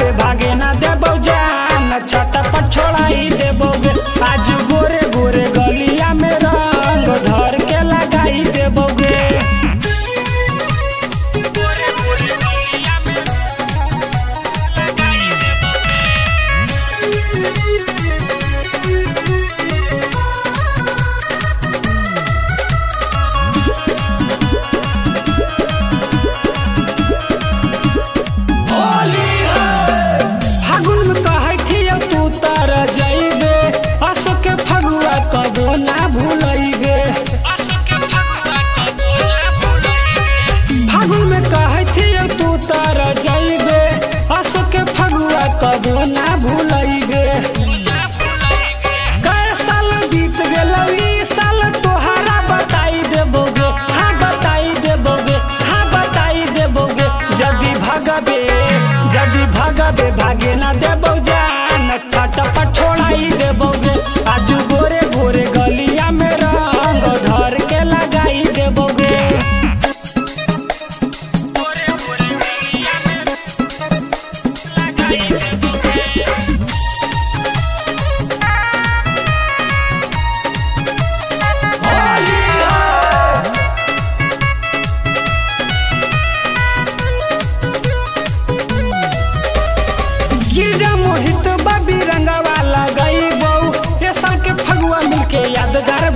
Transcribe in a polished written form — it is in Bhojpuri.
भगावे भागे ना देबो जान, छत पर छोड़ाई देबोगे। आज गोरे गोरे गलिया में रंग धर के लगाई देबोगे। गोरे गोरे गलिया में लगाई देबोगे। फागुन में कहै थियौ तू तर जइबे, असो के फगुआ कबो ना भूलइबे। फागुन में कहै थियौ तू तर जइबे, असो के फगुआ कबो ना भूलइबे। कई साल बीत गेलौ, ई साल तोहरा बताई देबोगे। हाँ बताई देबोगे, हाँ बताई देबोगे। जदी भगबे भागे ना देबो जान, छत पर छोड़ाई देबोगे। आज गोरे गोरे गलिया में रंग धर के लगाई देबोगे। गोरे गोरे गलिया में लगाई देबोगे। गिरजा मोहित बाबी रंगवा लगाई बऊ, ये साल के फगुआ मिलके यादगार